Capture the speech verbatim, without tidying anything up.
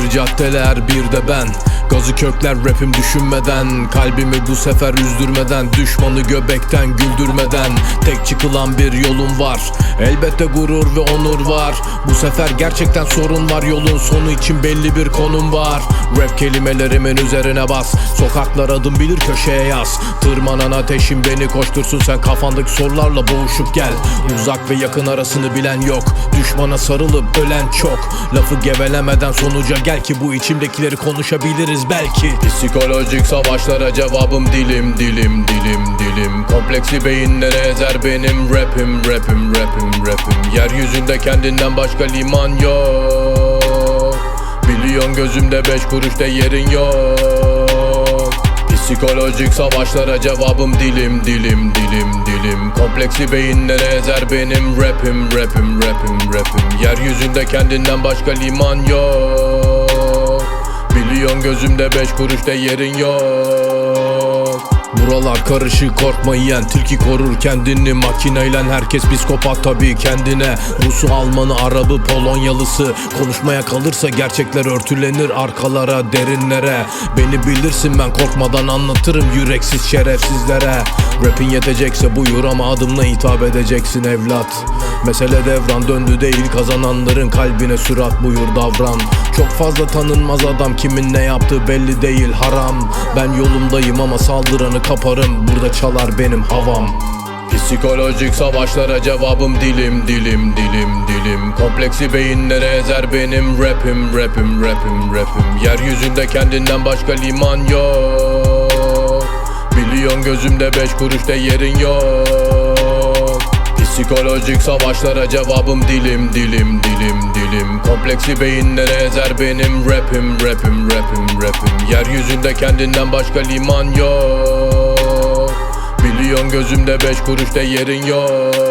Yedi caddeler bir de ben, gazı kökler rapim düşünmeden, kalbimi bu sefer üzdürmeden, düşmanı göbekten güldürmeden. Tek çıkılan bir yolum var, elbette gurur ve onur var. Bu sefer gerçekten sorun var, yolun sonu için belli bir konum var. Rap kelimelerimin üzerine bas, sokaklar adım bilir köşeye yaz. Tırmanan ateşim beni koştursun, sen kafandaki sorularla boğuşup gel. Uzak ve yakın arasını bilen yok, düşmana sarılıp ölen çok. Lafı gevelemeden sonuca gel ki bu içimdekileri konuşabiliriz belki. Psikolojik savaşlara cevabım dilim dilim dilim dilim. Kompleksi beyinlere ezer benim rapim rapim rapim rapim. Yeryüzünde kendinden başka liman yok. Milyon gözümde beş kuruşta yerin yok. Psikolojik savaşlara cevabım dilim dilim dilim dilim. Kompleksi beyinlere ezer benim rapim rapim rapim rapim. Yeryüzünde kendinden başka liman yok. Milyon gözümde beş kuruşta yerin yok. Buralar karışık, korkma yiyen tilki korur kendini makineyle. Herkes psikopat tabii kendine. Rusu, Almanı, Arabı, Polonyalısı. Konuşmaya kalırsa gerçekler örtülenir arkalara, derinlere. Beni bilirsin, ben korkmadan anlatırım yüreksiz şerefsizlere. Rapin yetecekse buyur ama adımla hitap edeceksin evlat. Mesele devran döndü değil, kazananların kalbine sürat buyur davran. Çok fazla tanınmaz adam, kimin ne yaptığı belli değil, haram. Ben yolumdayım ama saldıranı kaparım, burada çalar benim havam. Psikolojik savaşlara cevabım dilim dilim dilim dilim. Kompleksi beyinlere ezer benim rapim rapim rapim rapim. Yeryüzünde kendinden başka liman yok. Milyon gözümde beş kuruşta yerin yok. Psikolojik savaşlara cevabım dilim dilim dilim dilim. Kompleksi beyinlere ezer benim rapim rapim rapim rapim. Yeryüzünde kendinden başka liman yok. Milyon gözümde beş kuruşta yerin yok.